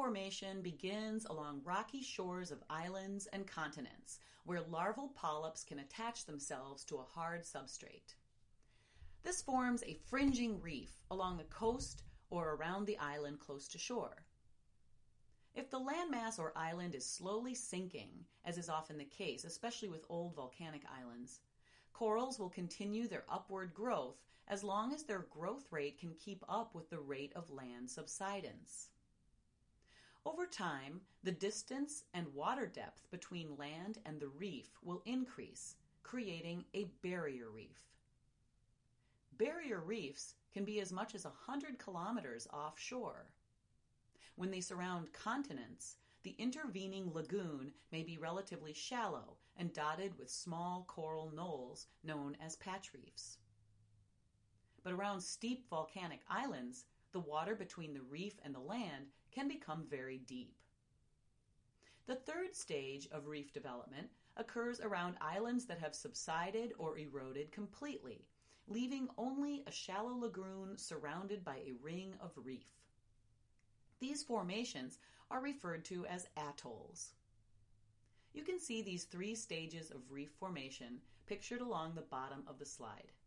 formation begins along rocky shores of islands and continents, where larval polyps can attach themselves to a hard substrate. This forms a fringing reef along the coast or around the island close to shore. If the landmass or island is slowly sinking, as is often the case, especially with old volcanic islands, corals will continue their upward growth as long as their growth rate can keep up with the rate of land subsidence. Over time, the distance and water depth between land and the reef will increase, creating a barrier reef. Barrier reefs can be as much as 100 kilometers offshore. When they surround continents, the intervening lagoon may be relatively shallow and dotted with small coral knolls known as patch reefs. But around steep volcanic islands, the water between the reef and the land can become very deep. The third stage of reef development occurs around islands that have subsided or eroded completely, leaving only a shallow lagoon surrounded by a ring of reef. These formations are referred to as atolls. You can see these three stages of reef formation pictured along the bottom of the slide.